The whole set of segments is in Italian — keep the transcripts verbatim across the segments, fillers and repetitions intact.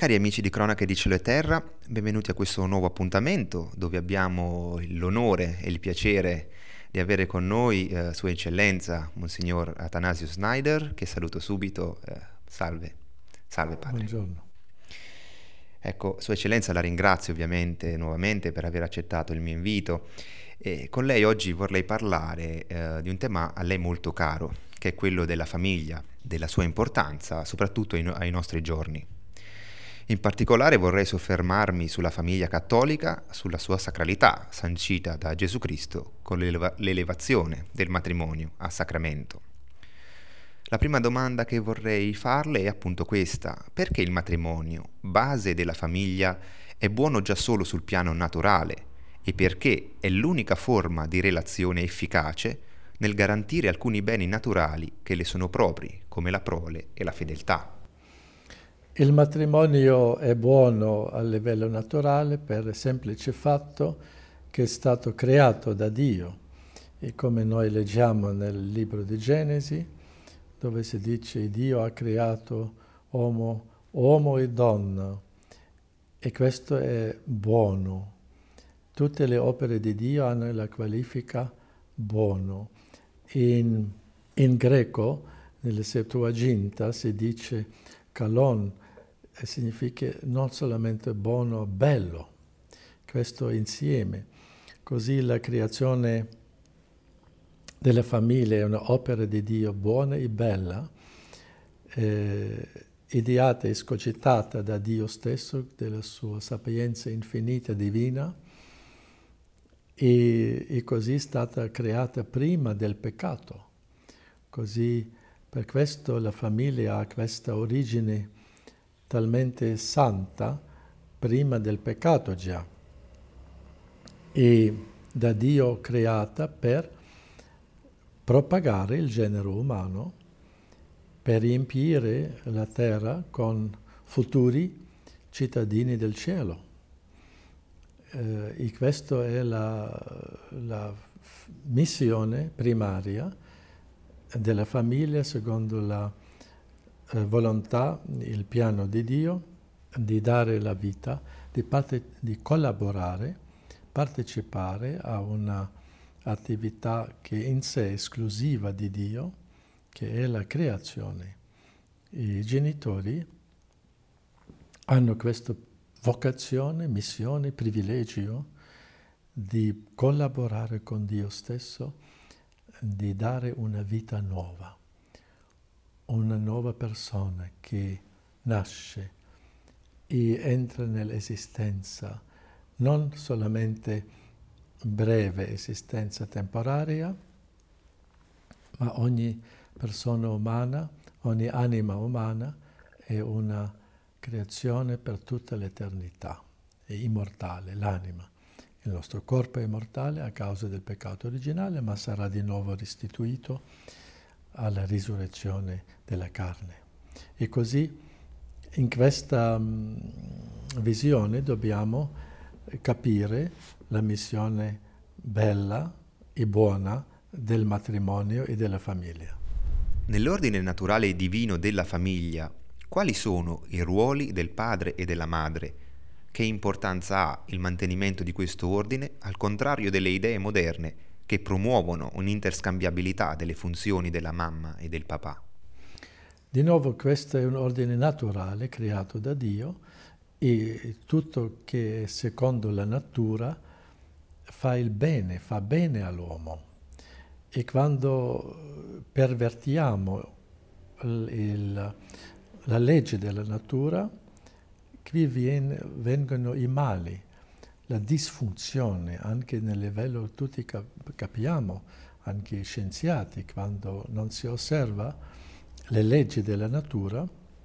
Cari amici di Cronache di Cielo e Terra, benvenuti a questo nuovo appuntamento dove abbiamo l'onore e il piacere di avere con noi eh, Sua Eccellenza Monsignor Atanasio Snyder, che saluto subito. Eh, salve, salve padre. Buongiorno. Ecco, Sua Eccellenza la ringrazio ovviamente nuovamente per aver accettato il mio invito e con lei oggi vorrei parlare eh, di un tema a lei molto caro, che è quello della famiglia, della sua importanza, soprattutto ai, no- ai nostri giorni. In particolare vorrei soffermarmi sulla famiglia cattolica, sulla sua sacralità, sancita da Gesù Cristo con l'eleva- l'elevazione del matrimonio a sacramento. La prima domanda che vorrei farle è appunto questa: perché il matrimonio, base della famiglia, è buono già solo sul piano naturale e perché è l'unica forma di relazione efficace nel garantire alcuni beni naturali che le sono propri, come la prole e la fedeltà? Il matrimonio è buono a livello naturale per il semplice fatto che è stato creato da Dio e come noi leggiamo nel libro di Genesi, dove si dice Dio ha creato uomo, uomo e donna e questo è buono. Tutte le opere di Dio hanno la qualifica buono. In, in greco, nella Septuaginta, si dice kalon, e significa non solamente buono, bello, questo insieme. Così la creazione della famiglia è un'opera di Dio buona e bella, eh, ideata e scogitata da Dio stesso, della sua sapienza infinita divina, e, e così è stata creata prima del peccato. Così per questo la famiglia ha questa origine talmente santa prima del peccato già e da Dio creata per propagare il genere umano, per riempire la terra con futuri cittadini del cielo. Eh, e questa è la, la missione primaria della famiglia secondo la eh, volontà, il piano di Dio, di dare la vita, di, parte, di collaborare, partecipare a una attività che in sé è esclusiva di Dio, che è la creazione. I genitori hanno questa vocazione, missione, privilegio di collaborare con Dio stesso, di dare una vita nuova, una nuova persona che nasce e entra nell'esistenza, non solamente breve esistenza temporanea, ma ogni persona umana, ogni anima umana è una creazione per tutta l'eternità, è immortale, l'anima. Il nostro corpo è immortale a causa del peccato originale, ma sarà di nuovo restituito alla risurrezione della carne. E così in questa mh, visione dobbiamo capire la missione bella e buona del matrimonio e della famiglia. Nell'ordine naturale e divino della famiglia, quali sono i ruoli del padre e della madre? Che importanza ha il mantenimento di questo ordine, al contrario delle idee moderne che promuovono un'interscambiabilità delle funzioni della mamma e del papà? Di nuovo questo è un ordine naturale creato da Dio e tutto che è secondo la natura fa il bene, fa bene all'uomo. E quando pervertiamo il, il, la legge della natura, qui viene, vengono i mali, la disfunzione, anche nel livello tutti cap- capiamo, anche i scienziati, quando non si osserva le leggi della natura,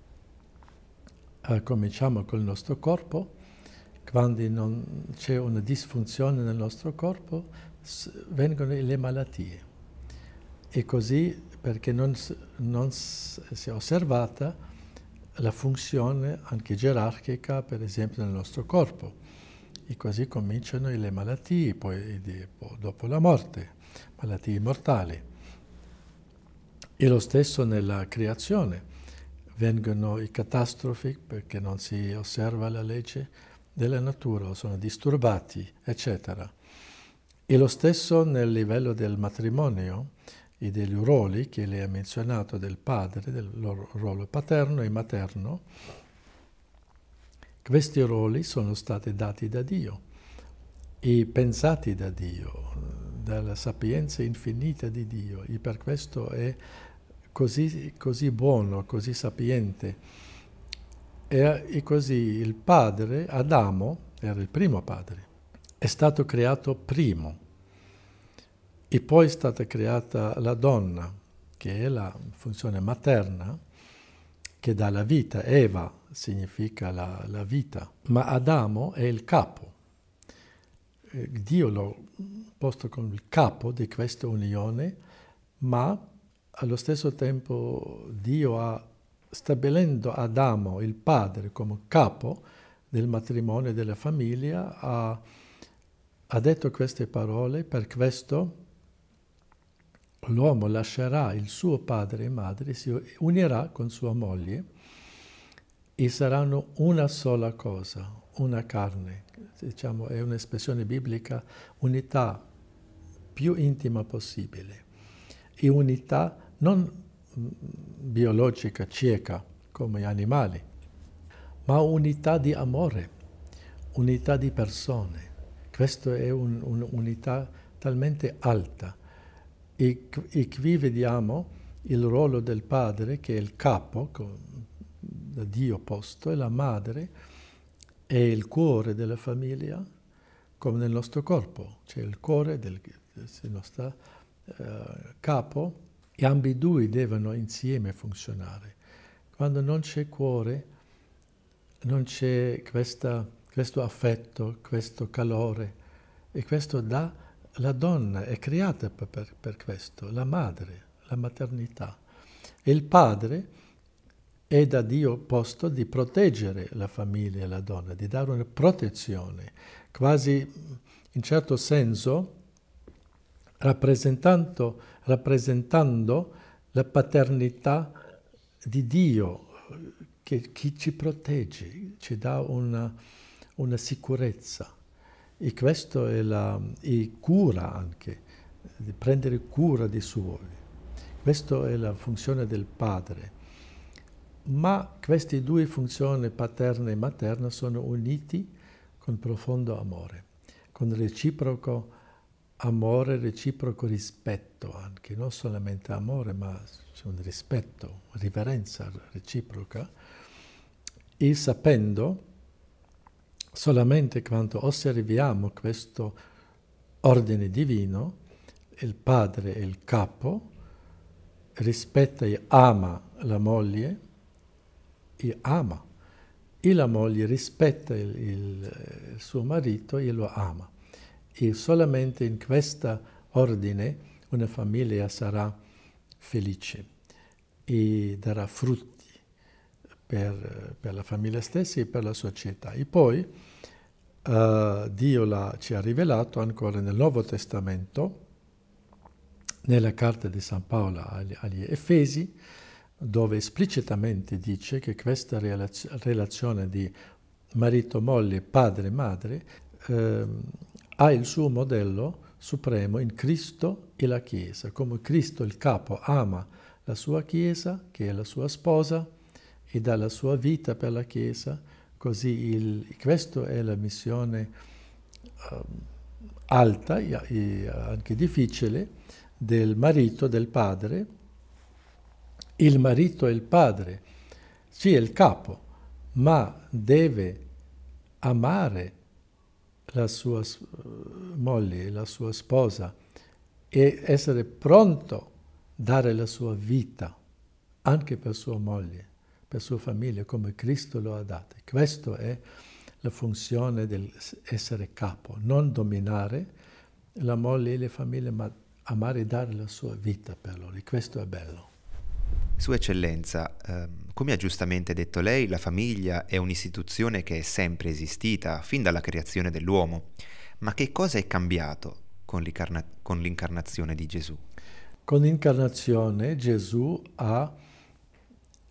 eh, cominciamo col nostro corpo, quando non c'è una disfunzione nel nostro corpo, s- vengono le malattie. E così perché non, non si è osservata la funzione anche gerarchica, per esempio, nel nostro corpo. E così cominciano le malattie, poi dopo la morte, malattie mortali. E lo stesso nella creazione. vengono i catastrofi perché non si osserva la legge della natura, sono disturbati, eccetera. E lo stesso nel livello del matrimonio e degli ruoli che lei ha menzionato del padre, del loro ruolo paterno e materno. Questi ruoli sono stati dati da Dio e pensati da Dio, dalla sapienza infinita di Dio, e per questo è così, così buono, così sapiente. E, e così il padre, Adamo, era il primo padre, è stato creato primo, e poi è stata creata la donna, che è la funzione materna, che dà la vita. Eva significa la, la vita, ma Adamo è il capo. Dio l'ha posto come il capo di questa unione, ma allo stesso tempo Dio ha, stabilendo Adamo, il padre, come capo del matrimonio e della famiglia, ha, ha detto queste parole: per questo l'uomo lascerà il suo padre e madre, si unirà con sua moglie e saranno una sola cosa, una carne. Diciamo, è un'espressione biblica, unità più intima possibile. E unità non biologica, cieca, come gli animali, ma unità di amore, unità di persone. Questa è un, un'unità talmente alta. E, e qui vediamo il ruolo del padre, che è il capo, da Dio posto, e la madre è il cuore della famiglia, come nel nostro corpo. C'è il cuore del, del nostro uh, capo, e ambedue devono insieme funzionare. Quando non c'è cuore, non c'è questa, questo affetto, questo calore, e questo dà. La donna è creata per, per questo, la madre, la maternità. E il padre è da Dio posto di proteggere la famiglia e la donna, di dare una protezione, quasi in certo senso rappresentando, rappresentando la paternità di Dio, che, che ci protegge, ci dà una, una sicurezza. E questo è la e cura anche, di prendere cura dei suoi. Questa è la funzione del padre. Ma queste due funzioni, paterna e materna, sono uniti con profondo amore, con reciproco amore, reciproco rispetto anche, non solamente amore, ma c'è un rispetto, riverenza reciproca, e sapendo solamente quando osserviamo questo ordine divino, il padre è il capo, rispetta e ama la moglie e ama, e la moglie rispetta il, il, il suo marito e lo ama. E solamente in questo ordine una famiglia sarà felice e darà frutti per, per la famiglia stessa e per la società. E poi uh, Dio la, ci ha rivelato ancora nel Nuovo Testamento, nella carta di San Paolo agli, agli Efesi, dove esplicitamente dice che questa relaz- relazione di marito-moglie, padre-madre, eh, ha il suo modello supremo in Cristo e la Chiesa. Come Cristo, il capo, ama la sua Chiesa, che è la sua sposa, e dà la sua vita per la Chiesa, così il, questa è la missione uh, alta e anche difficile del marito, del padre. Il marito è il padre, sì, è il capo, ma deve amare la sua moglie, la sua sposa, e essere pronto a dare la sua vita anche per sua moglie, per sua famiglia, come Cristo lo ha dato. Questa è la funzione dell'essere capo, non dominare la moglie e le famiglie, ma amare e dare la sua vita per loro. E questo è bello. Sua Eccellenza, eh, come ha giustamente detto lei, la famiglia è un'istituzione che è sempre esistita, fin dalla creazione dell'uomo. Ma che cosa è cambiato con, l'incarna- con l'incarnazione di Gesù? Con l'incarnazione Gesù ha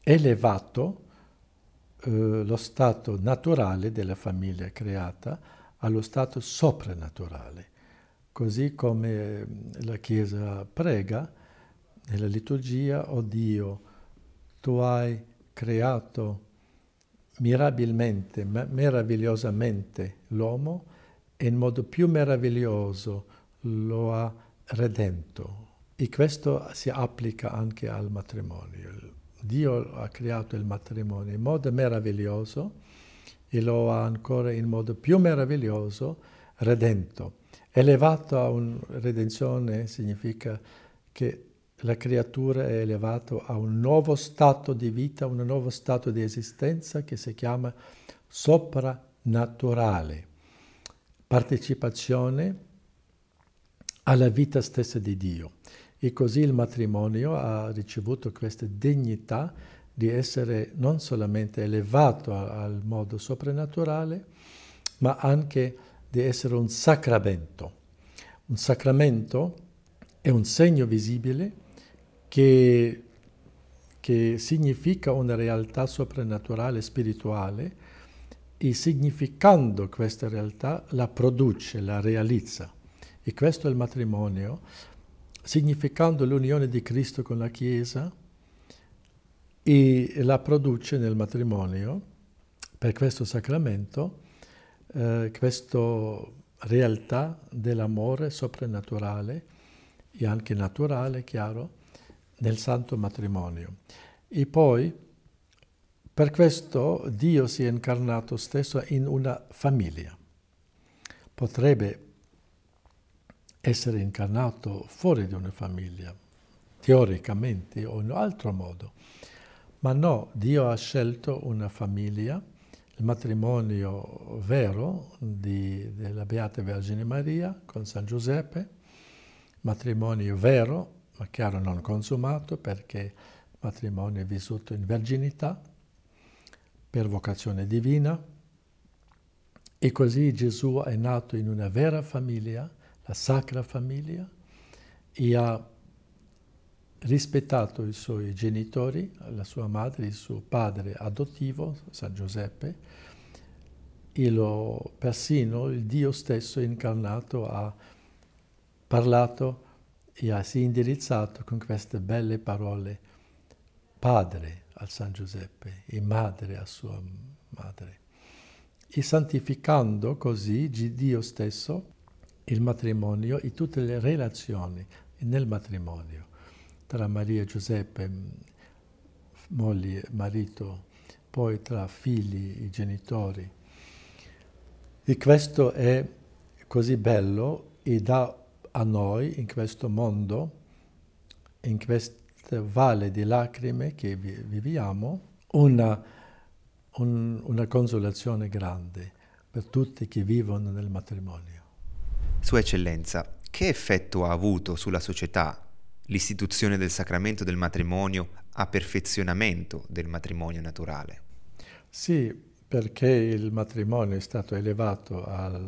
elevato eh, lo stato naturale della famiglia creata allo stato soprannaturale. Così come la Chiesa prega nella liturgia: "O Dio, tu hai creato mirabilmente, me- meravigliosamente l'uomo e in modo più meraviglioso lo ha redento." E questo si applica anche al matrimonio. Dio ha creato il matrimonio in modo meraviglioso e lo ha ancora in modo più meraviglioso redento. Elevato a una redenzione significa che la creatura è elevata a un nuovo stato di vita, un nuovo stato di esistenza che si chiama soprannaturale, partecipazione alla vita stessa di Dio. E così il matrimonio ha ricevuto questa dignità di essere non solamente elevato al modo soprannaturale, ma anche di essere un sacramento. Un sacramento è un segno visibile che, che significa una realtà soprannaturale spirituale, e significando questa realtà la produce, la realizza. E questo è il matrimonio, significando l'unione di Cristo con la Chiesa, e la produce nel matrimonio, per questo sacramento, eh, questa realtà dell'amore soprannaturale e anche naturale, chiaro, nel santo matrimonio. E poi, per questo, Dio si è incarnato stesso in una famiglia. Potrebbe essere incarnato fuori di una famiglia, teoricamente o in altro modo. Ma no, Dio ha scelto una famiglia, il matrimonio vero di, della Beata Vergine Maria con San Giuseppe, matrimonio vero, ma chiaro non consumato, perché il matrimonio è vissuto in verginità, per vocazione divina, e così Gesù è nato in una vera famiglia, la Sacra Famiglia, e ha rispettato i suoi genitori, la sua madre, il suo padre adottivo, San Giuseppe, e lo, persino il Dio stesso incarnato ha parlato e ha si indirizzato con queste belle parole: padre a San Giuseppe e madre a sua madre. E santificando così Dio stesso il matrimonio e tutte le relazioni nel matrimonio tra Maria e Giuseppe, moglie, marito, poi tra figli e genitori. E questo è così bello e dà a noi in questo mondo, in questa valle di lacrime che viviamo, una, un, una consolazione grande per tutti che vivono nel matrimonio. Sua Eccellenza, che effetto ha avuto sulla società l'istituzione del sacramento del matrimonio a perfezionamento del matrimonio naturale? Sì, perché il matrimonio è stato elevato al,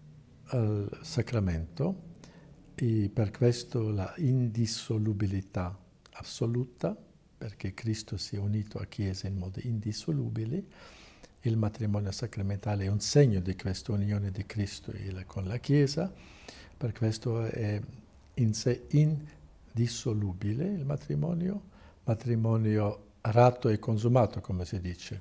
al sacramento, e per questo la indissolubilità assoluta, perché Cristo si è unito a Chiesa in modo indissolubile. Il matrimonio sacramentale è un segno di questa unione di Cristo con la Chiesa, per questo è in sé indissolubile il matrimonio, matrimonio ratto e consumato, come si dice.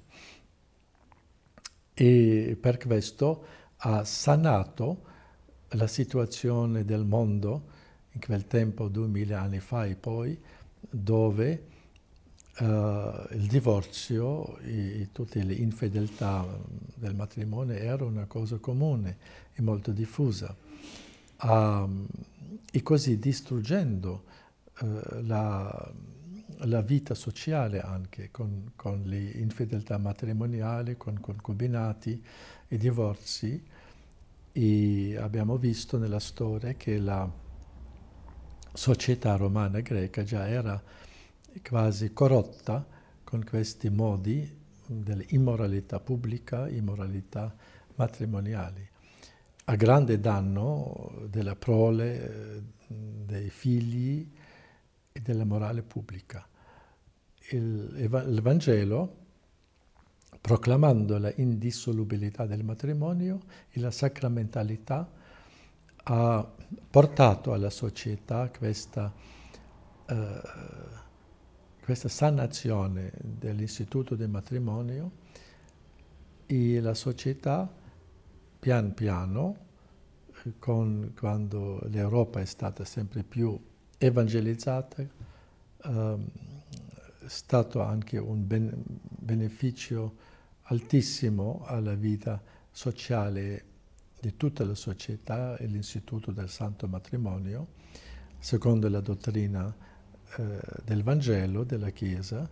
E per questo ha sanato la situazione del mondo in quel tempo, duemila anni fa e poi, dove uh, il divorzio e, e tutte le infedeltà del matrimonio era una cosa comune e molto diffusa, um, e così distruggendo uh, la, la vita sociale anche con, con le infedeltà matrimoniali, con concubinati e divorzi. E abbiamo visto nella storia che la società romana greca già era quasi corrotta con questi modi dell'immoralità pubblica, immoralità matrimoniali, a grande danno della prole, dei figli e della morale pubblica. il, il Vangelo, proclamando la indissolubilità del matrimonio e la sacramentalità, ha portato alla società questa, eh, questa sanazione dell'istituto del matrimonio, e la società pian piano, con, quando l'Europa è stata sempre più evangelizzata, eh, è stato anche un ben, beneficio altissimo alla vita sociale di tutta la società e l'istituto del Santo Matrimonio, secondo la dottrina eh, del Vangelo, della Chiesa,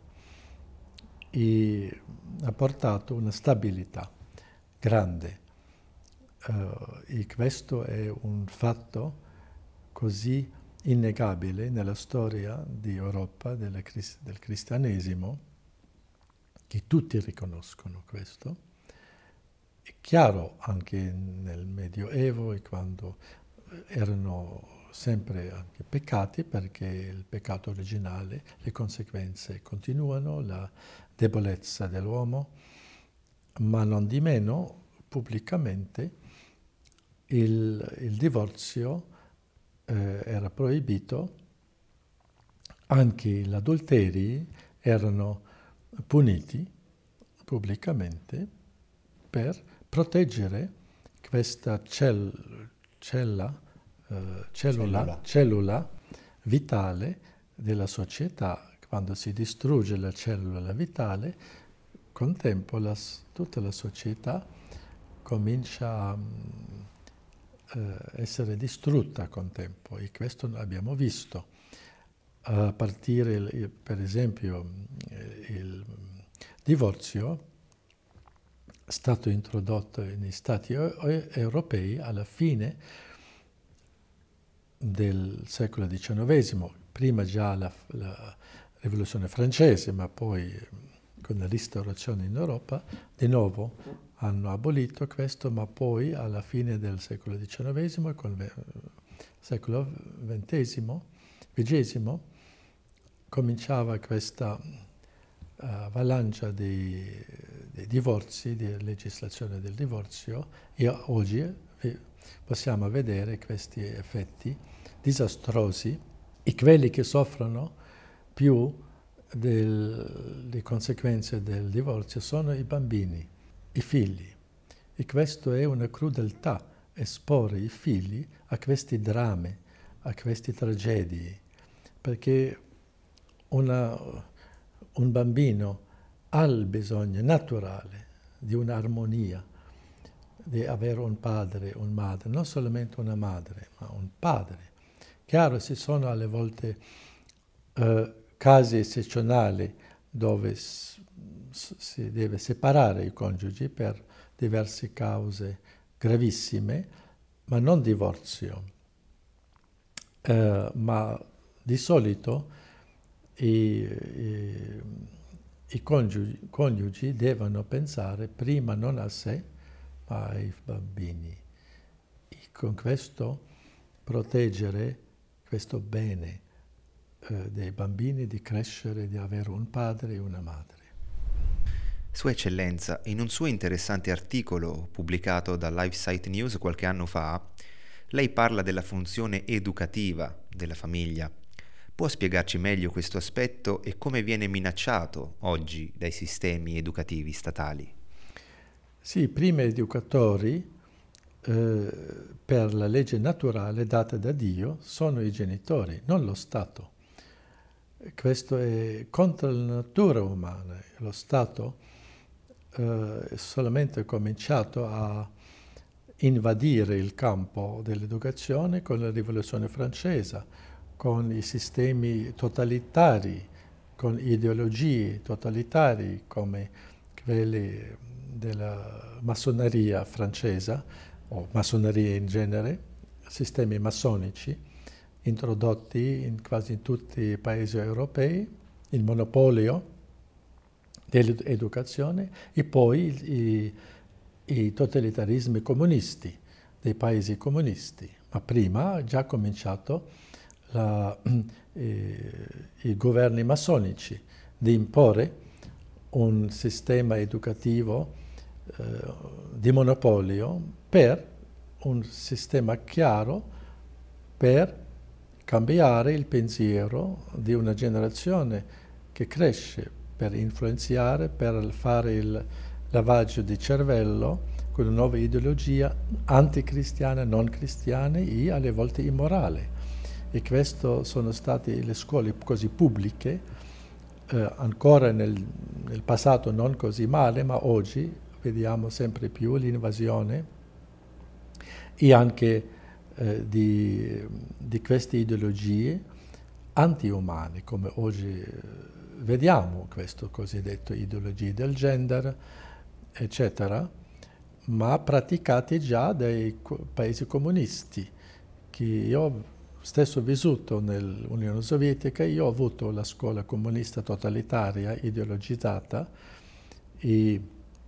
e ha portato una stabilità grande. Uh, e questo è un fatto così innegabile nella storia di Europa, della, del cristianesimo, che tutti riconoscono questo. È chiaro anche nel Medioevo, e quando erano sempre anche peccati, perché il peccato originale, le conseguenze continuano, la debolezza dell'uomo, ma non di meno, pubblicamente, il, il divorzio eh, era proibito, anche gli adulteri erano puniti pubblicamente per proteggere questa cell- cella, eh, cellula, Cellula. cellula vitale della società. Quando si distrugge la cellula vitale, con tempo la, tutta la società comincia a eh, essere distrutta con tempo, e questo abbiamo visto. A partire, per esempio, il divorzio è stato introdotto negli Stati europei alla fine del secolo diciannovesimo, prima già la, la Rivoluzione francese, ma poi con la restaurazione in Europa, di nuovo hanno abolito questo, ma poi alla fine del secolo diciannovesimo e con il secolo ventesimo, vigesimo, cominciava questa uh, avalancia di, di divorzi, di legislazione del divorzio, e oggi possiamo vedere questi effetti disastrosi, e quelli che soffrono più delle conseguenze del divorzio sono i bambini, i figli. E questo è una crudeltà, esporre i figli a questi drammi, a queste tragedie, perché una, un bambino ha il bisogno naturale di un'armonia, di avere un padre, una madre, non solamente una madre, ma un padre. Chiaro, ci sono alle volte eh, casi eccezionali dove s- si deve separare i coniugi per diverse cause gravissime, ma non divorzio. Eh, ma di solito i, i, i coniugi, coniugi devono pensare prima non a sé, ma ai bambini. E con questo proteggere questo bene eh, dei bambini di crescere, di avere un padre e una madre. Sua Eccellenza, in un suo interessante articolo pubblicato da LifeSite News qualche anno fa, lei parla della funzione educativa della famiglia. Può spiegarci meglio questo aspetto e come viene minacciato oggi dai sistemi educativi statali? Sì, i primi educatori, eh, per la legge naturale data da Dio, sono i genitori, non lo Stato. Questo è contro la natura umana. Lo Stato eh, è solamente cominciato a invadere il campo dell'educazione con la Rivoluzione francese, con i sistemi totalitari, con ideologie totalitari come quelli della massoneria francese, o massoneria in genere, sistemi massonici, introdotti in quasi in tutti i paesi europei, il monopolio dell'educazione, e poi i, i totalitarismi comunisti dei paesi comunisti. Ma prima ha già cominciato la, eh, i governi massonici di imporre un sistema educativo eh, di monopolio per un sistema chiaro per cambiare il pensiero di una generazione che cresce, per influenzare, per fare il lavaggio di cervello con una nuova ideologia anticristiana, non cristiana e alle volte immorale. E queste sono state le scuole così pubbliche, eh, ancora nel, nel passato non così male, ma oggi vediamo sempre più l'invasione e anche eh, di, di queste ideologie anti-umane, come oggi eh, vediamo, questo cosiddetto ideologie del gender, eccetera, ma praticate già dai co- paesi comunisti, che io stesso ho vissuto nell'Unione Sovietica. Io ho avuto la scuola comunista totalitaria, ideologizzata, e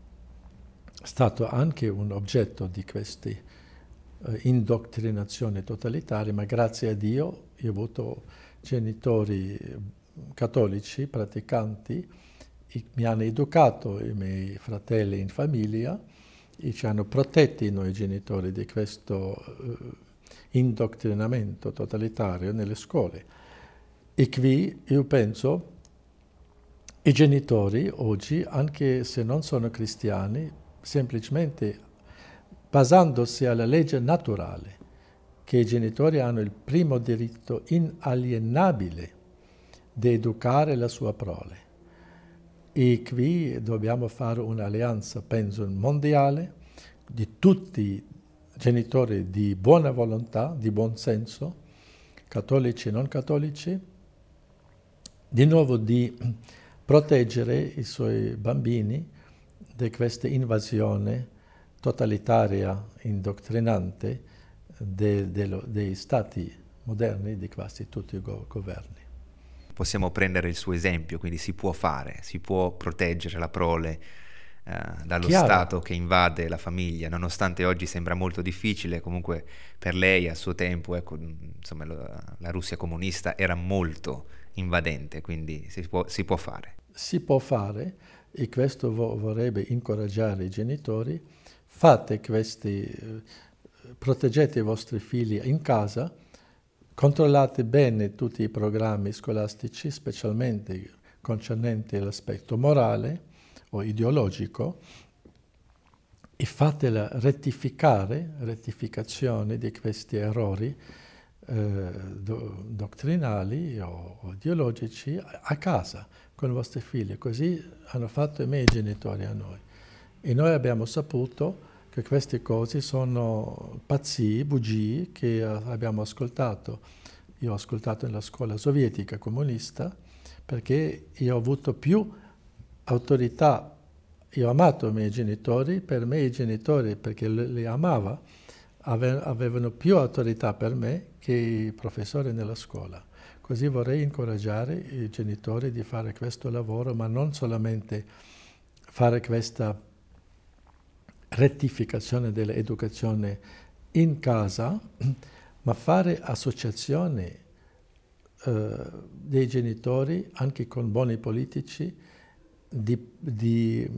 è stato anche un oggetto di queste eh, indottrinazioni totalitarie, ma grazie a Dio io ho avuto genitori cattolici, praticanti, e mi hanno educato i miei fratelli in famiglia e ci hanno protetti noi genitori di questo eh, indottrinamento totalitario nelle scuole. E qui io penso i genitori oggi, anche se non sono cristiani, semplicemente basandosi alla legge naturale, che i genitori hanno il primo diritto inalienabile di educare la sua prole. E qui dobbiamo fare un'alleanza, penso, mondiale di tutti i genitori di buona volontà, di buon senso, cattolici e non cattolici, di nuovo di proteggere i suoi bambini da questa invasione totalitaria, indottrinante de, de lo, dei stati moderni, di quasi tutti i go- governi. Possiamo prendere il suo esempio, quindi si può fare, si può proteggere la prole eh, dallo Chiaro. Stato che invade la famiglia, nonostante oggi sembra molto difficile. Comunque per lei a suo tempo, ecco, insomma, la, la Russia comunista era molto invadente, quindi si può, si può fare. Si può fare, e questo vo- vorrebbe incoraggiare i genitori. Fate questi, eh, proteggete i vostri figli in casa, controllate bene tutti i programmi scolastici, specialmente concernenti l'aspetto morale o ideologico, e fatela rettificare, rettificazione di questi errori eh, do, dottrinali o, o ideologici a, a casa con i vostri figli. Così hanno fatto i miei genitori a noi. E noi abbiamo saputo che queste cose sono pazzie, bugie che abbiamo ascoltato. Io ho ascoltato nella scuola sovietica comunista perché io ho avuto più autorità. Io ho amato i miei genitori, per me i genitori, perché li amava, ave- avevano più autorità per me che i professori nella scuola. Così vorrei incoraggiare i genitori di fare questo lavoro, ma non solamente fare questa rettificazione dell'educazione in casa, ma fare associazioni eh, dei genitori, anche con buoni politici, di, di,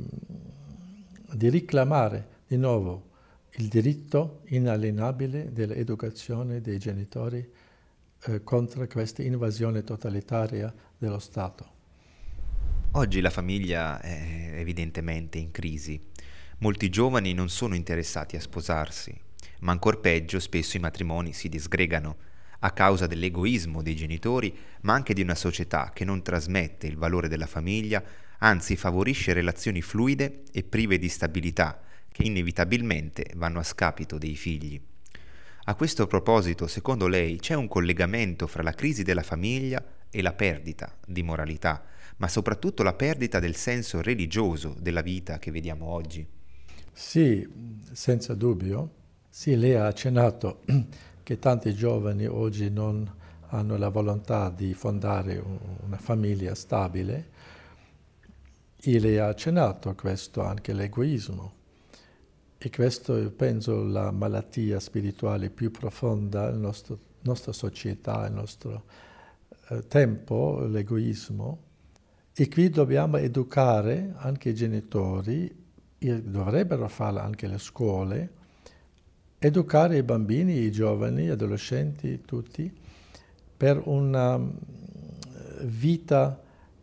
di reclamare di nuovo il diritto inalienabile dell'educazione dei genitori eh, contro questa invasione totalitaria dello Stato. Oggi la famiglia è evidentemente in crisi. Molti giovani non sono interessati a sposarsi, ma ancor peggio spesso i matrimoni si disgregano a causa dell'egoismo dei genitori, ma anche di una società che non trasmette il valore della famiglia, anzi favorisce relazioni fluide e prive di stabilità, che inevitabilmente vanno a scapito dei figli. A questo proposito, secondo lei, c'è un collegamento fra la crisi della famiglia e la perdita di moralità, ma soprattutto la perdita del senso religioso della vita che vediamo oggi? Sì, senza dubbio. Sì, lei ha accennato che tanti giovani oggi non hanno la volontà di fondare un- una famiglia stabile, e lei ha accennato a questo, anche l'egoismo. E questo, io penso, la malattia spirituale più profonda nella nostra, nostra società, nel nostro eh, tempo, l'egoismo. E qui dobbiamo educare anche i genitori, e dovrebbero farlo anche le scuole, educare i bambini, i giovani, gli adolescenti, tutti, per una mm, vita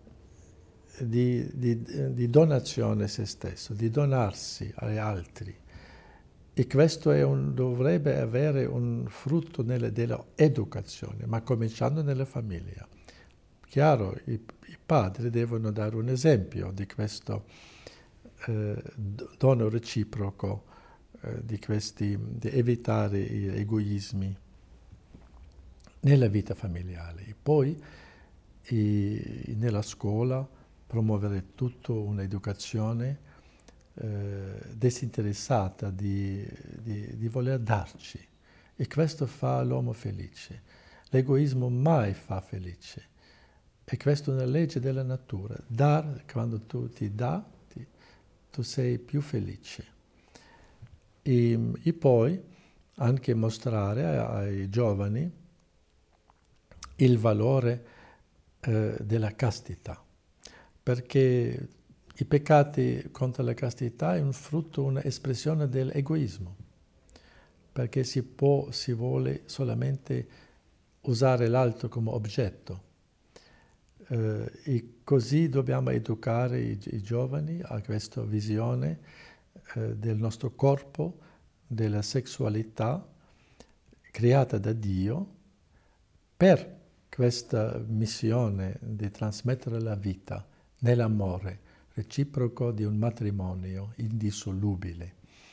di, di, di donazione a se stesso, di donarsi agli altri. E questo è un, dovrebbe avere un frutto nelle, dell'educazione, ma cominciando nella famiglia. Chiaro, i, i padri devono dare un esempio di questo eh, dono reciproco, eh, di, questi, di evitare gli egoismi nella vita familiare. E poi e, nella scuola promuovere tutta un'educazione eh, disinteressata di, di, di voler darci. E questo fa l'uomo felice. L'egoismo mai fa felice. E questa è una legge della natura. Dar, quando tu ti dà, ti, tu sei più felice. E, e poi anche mostrare ai giovani il valore eh, della castità, perché i peccati contro la castità è un frutto, un'espressione dell'egoismo, perché si può, si vuole solamente usare l'altro come oggetto. Eh, e così dobbiamo educare i, i giovani a questa visione eh, del nostro corpo, della sessualità creata da Dio per questa missione di trasmettere la vita nell'amore reciproco di un matrimonio indissolubile.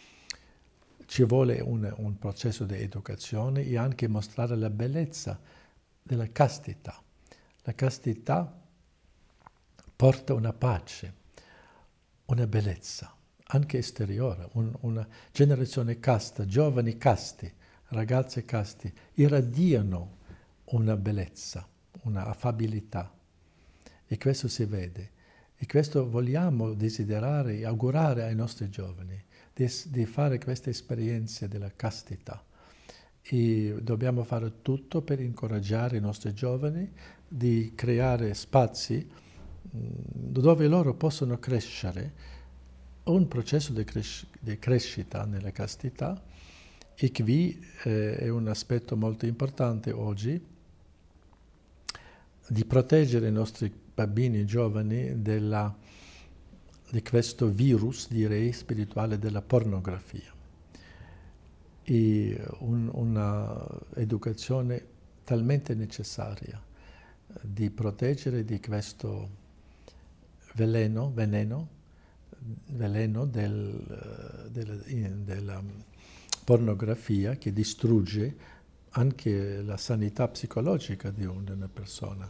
Ci vuole un, un processo di educazione e anche mostrare la bellezza della castità. La castità porta una pace, una bellezza, anche esteriore, un, una generazione casta, giovani casti, ragazze casti, irradiano una bellezza, una affabilità. E questo si vede. E questo vogliamo desiderare e augurare ai nostri giovani, di, di fare queste esperienze della castità. E dobbiamo fare tutto per incoraggiare i nostri giovani di creare spazi dove loro possono crescere, un processo di, cres- di crescita nella castità. E qui eh, è un aspetto molto importante oggi, di proteggere i nostri bambini e giovani della, di questo virus, direi, spirituale della pornografia. E un, una educazione talmente necessaria di proteggere di questo veleno, veneno, veleno del, della, della pornografia che distrugge anche la sanità psicologica di una persona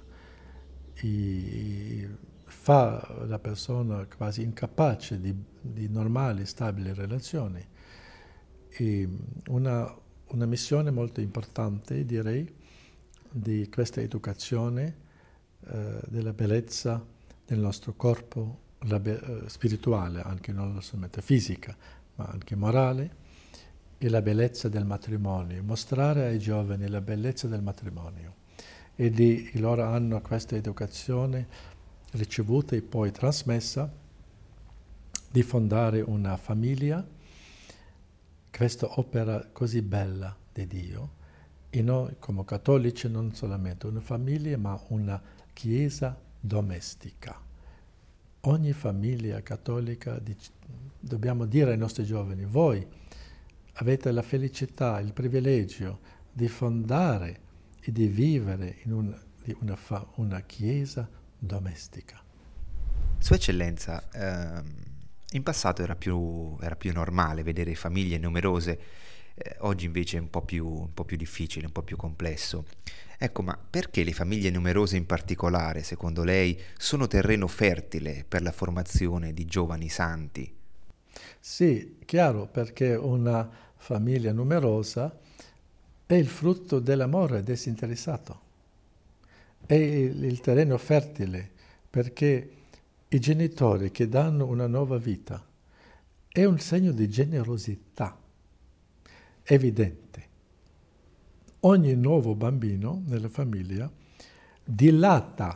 e fa la persona quasi incapace di, di normali, stabili relazioni. E una, una missione molto importante, direi, di questa educazione eh, della bellezza del nostro corpo, la be- eh, spirituale, anche non solamente fisica, ma anche morale, e la bellezza del matrimonio, mostrare ai giovani la bellezza del matrimonio. E di, loro hanno questa educazione ricevuta e poi trasmessa di fondare una famiglia, questa opera così bella di Dio, e noi come cattolici non solamente una famiglia, ma una chiesa domestica. Ogni famiglia cattolica, dobbiamo dire ai nostri giovani, voi avete la felicità, il privilegio di fondare e di vivere in un, una, fa, una chiesa domestica. Sua Eccellenza, ehm, in passato era più, era più normale vedere famiglie numerose, eh, oggi invece è un po' più, un po' più difficile, un po' più complesso. Ecco, ma perché le famiglie numerose in particolare, secondo lei, sono terreno fertile per la formazione di giovani santi? Sì, chiaro, perché una famiglia numerosa è il frutto dell'amore disinteressato, è il, il terreno fertile, perché i genitori che danno una nuova vita è un segno di generosità evidente. Ogni nuovo bambino nella famiglia dilata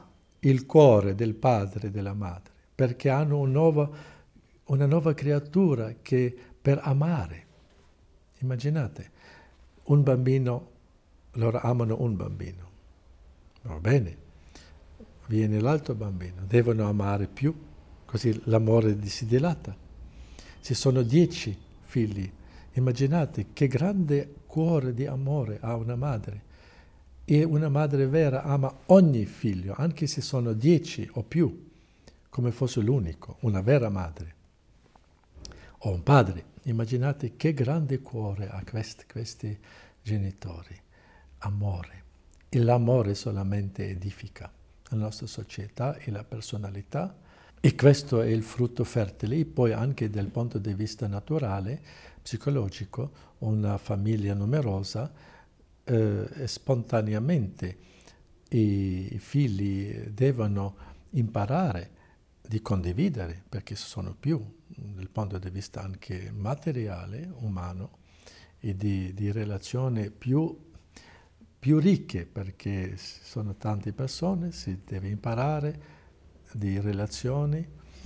il cuore del padre e della madre, perché hanno un nuovo, una nuova creatura che per amare. Immaginate, un bambino, loro amano un bambino, va bene, viene l'altro bambino, devono amare più, così l'amore si dilata. Ci sono dieci figli, immaginate che grande cuore di amore ha una madre. E una madre vera ama ogni figlio, anche se sono dieci o più, come fosse l'unico, una vera madre. O un padre, immaginate che grande cuore ha questi, questi genitori, amore. E l'amore solamente edifica la nostra società e la personalità, e questo è il frutto fertile. E poi anche dal punto di vista naturale, psicologico, una famiglia numerosa, Eh, spontaneamente i figli devono imparare di condividere, perché sono più dal punto di vista anche materiale, umano, e di, di relazioni più, più ricche, perché sono tante persone, si deve imparare di relazioni,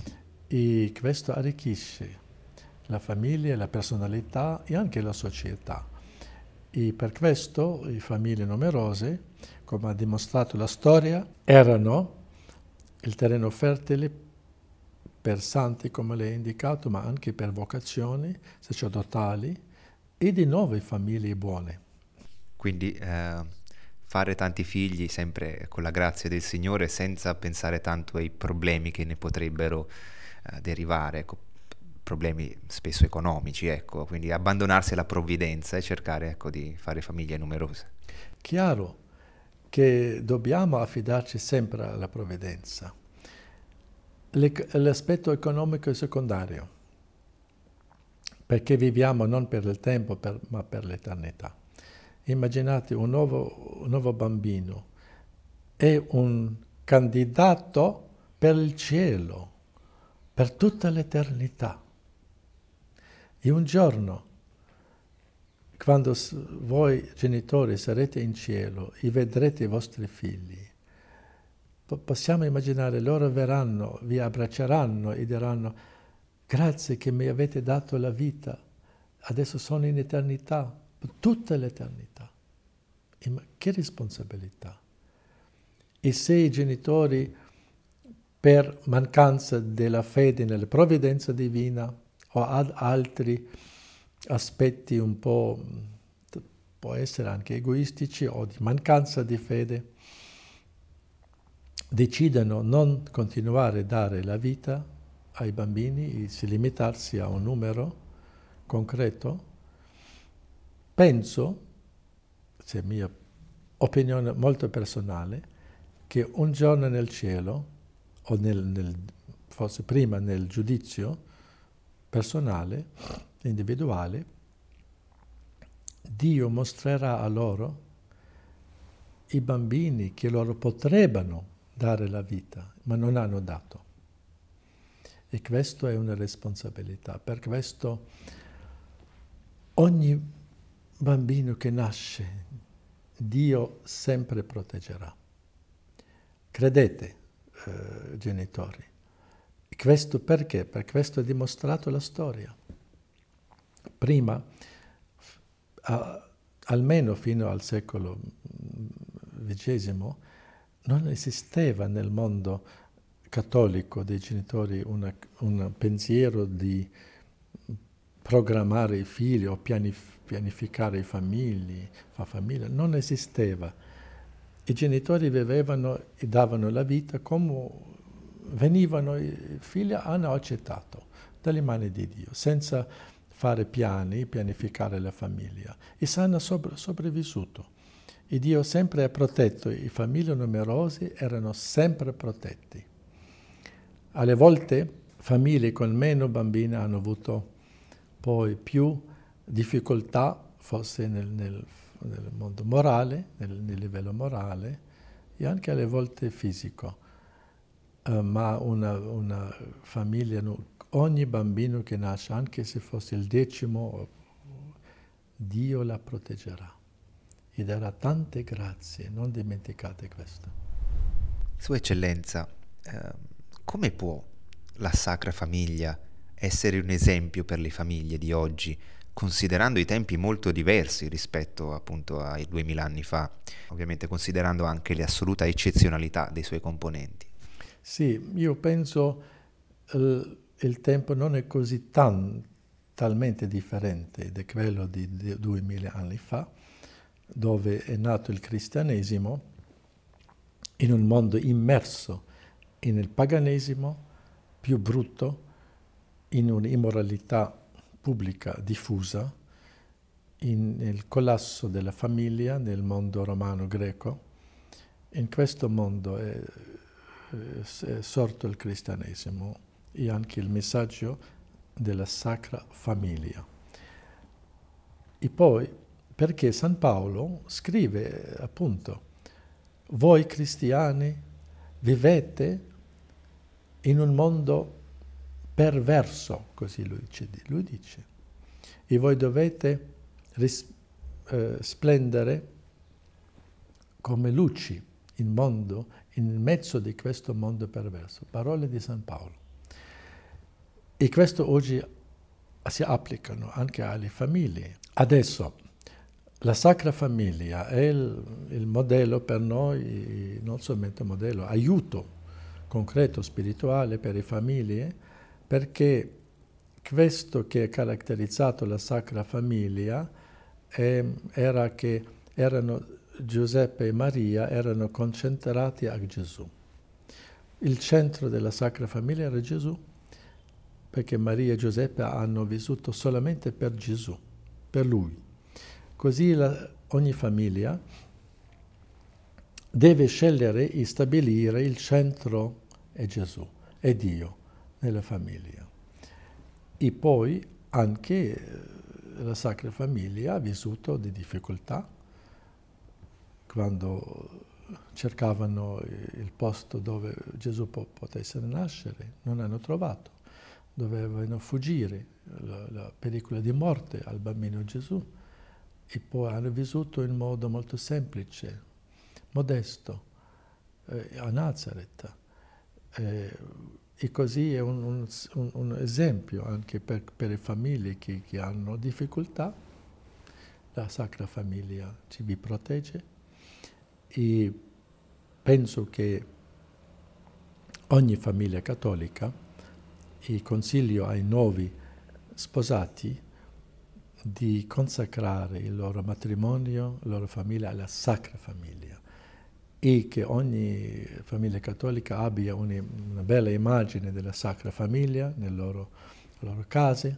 e questo arricchisce la famiglia, la personalità e anche la società. E per questo le famiglie numerose, come ha dimostrato la storia, erano il terreno fertile per santi, come lei ha indicato, ma anche per vocazioni sacerdotali e di nuove famiglie buone. Quindi eh, fare tanti figli sempre con la grazia del Signore, senza pensare tanto ai problemi che ne potrebbero eh, derivare, ecco, problemi spesso economici, ecco, quindi abbandonarsi alla provvidenza e cercare, ecco, di fare famiglie numerose. Chiaro che dobbiamo affidarci sempre alla provvidenza. L'aspetto economico è secondario, perché viviamo non per il tempo, per, ma per l'eternità. Immaginate un nuovo, un nuovo bambino, è un candidato per il cielo, per tutta l'eternità. E un giorno, quando voi genitori sarete in cielo e vedrete i vostri figli, possiamo immaginare, loro verranno, vi abbracceranno e diranno: grazie che mi avete dato la vita, adesso sono in eternità, tutta l'eternità. E che responsabilità! E se i genitori, per mancanza della fede nella provvidenza divina o ad altri aspetti un po', può essere anche egoistici o di mancanza di fede, decidono non continuare a dare la vita ai bambini e si limitarsi a un numero concreto, penso, se è mia opinione molto personale, che un giorno nel cielo, o nel, nel, forse prima nel giudizio personale, individuale, Dio mostrerà a loro i bambini che loro potrebbero dare la vita, ma non hanno dato. E questo è una responsabilità. Per questo ogni bambino che nasce, Dio sempre proteggerà. Credete, eh, genitori. Questo perché? Perché questo ha dimostrato la storia. Prima, a, almeno fino al secolo ventesimo, non esisteva nel mondo cattolico dei genitori una, un pensiero di programmare i figli o pianif- pianificare i figli, fa famiglia, non esisteva. I genitori vivevano e davano la vita come venivano, i figli hanno accettato dalle mani di Dio, senza fare piani, pianificare la famiglia. E si hanno sopra, sopravvissuto. E Dio sempre ha protetto, i famiglie numerose erano sempre protetti. Alle volte famiglie con meno bambini hanno avuto poi più difficoltà, forse nel, nel, nel mondo morale, nel, nel livello morale, e anche alle volte fisico. Uh, ma una, una famiglia, ogni bambino che nasce, anche se fosse il decimo, Dio la proteggerà e darà tante grazie, non dimenticate questo. Sua Eccellenza, eh, come può la Sacra Famiglia essere un esempio per le famiglie di oggi, considerando i tempi molto diversi rispetto appunto ai duemila anni fa, ovviamente considerando anche l'assoluta eccezionalità dei suoi componenti? Sì, io penso eh, il tempo non è così tan, talmente differente da quello di, di duemila anni fa, dove è nato il cristianesimo in un mondo immerso nel paganesimo più brutto, in un'immoralità pubblica diffusa, in, nel collasso della famiglia nel mondo romano-greco. In questo mondo è, è sorto il cristianesimo e anche il messaggio della Sacra Famiglia. E poi, perché San Paolo scrive appunto, voi cristiani vivete in un mondo perverso, così lui dice, lui dice, e voi dovete ris- eh, splendere come luci in mondo, in mezzo di questo mondo perverso. Parole di San Paolo. E questo oggi si applicano anche alle famiglie. Adesso la Sacra Famiglia è il, il modello per noi, non solamente modello, aiuto concreto, spirituale per le famiglie, perché questo che ha caratterizzato la Sacra Famiglia è, era che erano Giuseppe e Maria erano concentrati a Gesù. Il centro della Sacra Famiglia era Gesù, perché Maria e Giuseppe hanno vissuto solamente per Gesù, per Lui. Così la, ogni famiglia deve scegliere e stabilire il centro è Gesù, è Dio nella famiglia. E poi anche la Sacra Famiglia ha vissuto di difficoltà quando cercavano il posto dove Gesù potesse nascere, non hanno trovato, dovevano fuggire la, la pericolo di morte al bambino Gesù e poi hanno vissuto in modo molto semplice, modesto, eh, a Nazareth. Eh, e così è un, un, un esempio anche per, per le famiglie che, che hanno difficoltà. La Sacra Famiglia ci vi protegge e penso che ogni famiglia cattolica, e consiglio ai nuovi sposati di consacrare il loro matrimonio, la loro famiglia alla Sacra Famiglia e che ogni famiglia cattolica abbia una, una bella immagine della Sacra Famiglia nelle loro, loro case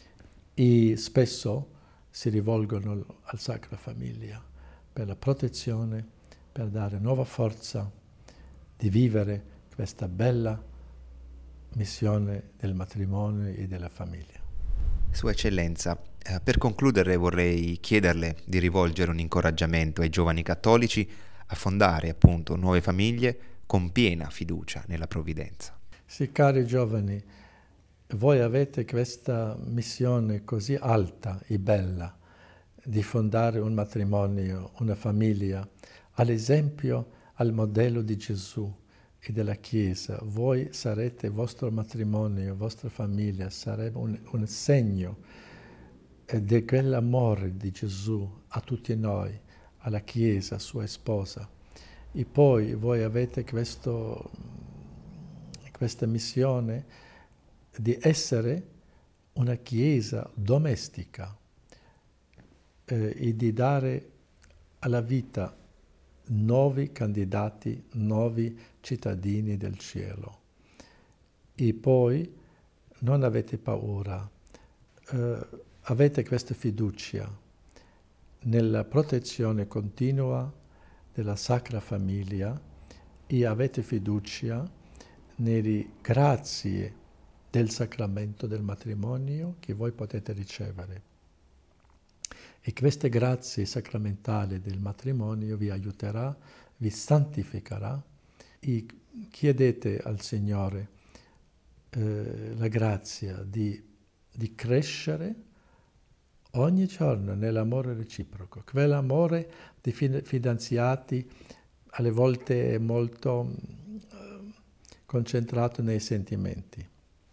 e spesso si rivolgono alla Sacra Famiglia per la protezione, per dare nuova forza di vivere questa bella missione del matrimonio e della famiglia. Sua Eccellenza, eh, per concludere vorrei chiederle di rivolgere un incoraggiamento ai giovani cattolici a fondare appunto nuove famiglie con piena fiducia nella provvidenza. Sì, cari giovani, voi avete questa missione così alta e bella di fondare un matrimonio, una famiglia, all'esempio, al modello di Gesù e della Chiesa. Voi sarete, il vostro matrimonio, la vostra famiglia, sarebbe un, un segno di quell'amore di Gesù a tutti noi, alla Chiesa, sua sposa. E poi voi avete questo, questa missione di essere una Chiesa domestica eh, e di dare alla vita nuovi candidati, nuovi cittadini del cielo. E poi non avete paura, eh, avete questa fiducia nella protezione continua della Sacra Famiglia e avete fiducia nelle grazie del sacramento del matrimonio che voi potete ricevere. E queste grazie sacramentali del matrimonio vi aiuterà, vi santificherà e chiedete al Signore eh, la grazia di, di crescere ogni giorno nell'amore reciproco, quell'amore di fidanzati alle volte è molto concentrato nei sentimenti.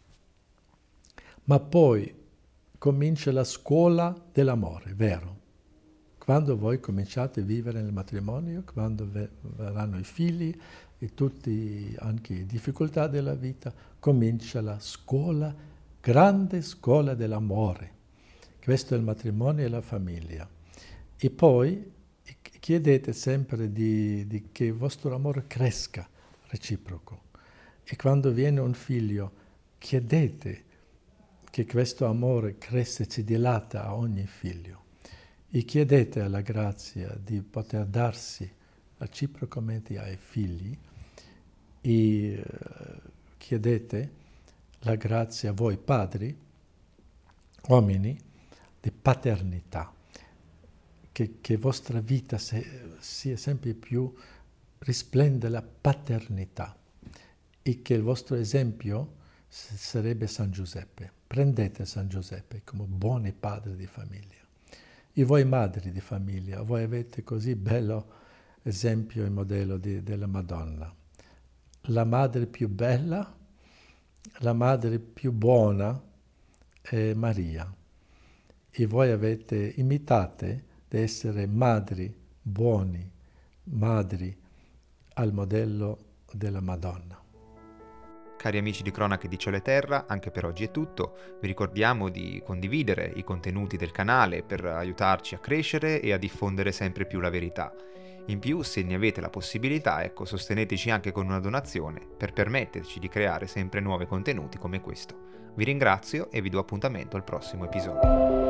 Ma poi comincia la scuola dell'amore, vero? Quando voi cominciate a vivere nel matrimonio, quando verranno i figli e tutte anche le difficoltà della vita, comincia la scuola, grande scuola dell'amore. Questo è il matrimonio e la famiglia. E poi chiedete sempre di, di che il vostro amore cresca reciproco. E quando viene un figlio, chiedete che questo amore cresce e si dilata a ogni figlio. E chiedete alla grazia di poter darsi reciprocamente ai figli e chiedete la grazia a voi padri, uomini, di paternità, che, che vostra vita se, sia sempre più risplende la paternità e che il vostro esempio sarebbe San Giuseppe. Prendete San Giuseppe come buoni padri di famiglia. E voi madri di famiglia, voi avete così bello esempio e modello di, della Madonna. La madre più bella, la madre più buona è Maria. E voi avete, imitate di essere madri buoni, madri al modello della Madonna. Cari amici di Cronache di Cielo e Terra, anche per oggi è tutto. Vi ricordiamo di condividere i contenuti del canale per aiutarci a crescere e a diffondere sempre più la verità. In più, se ne avete la possibilità, ecco, sosteneteci anche con una donazione per permetterci di creare sempre nuovi contenuti come questo. Vi ringrazio e vi do appuntamento al prossimo episodio.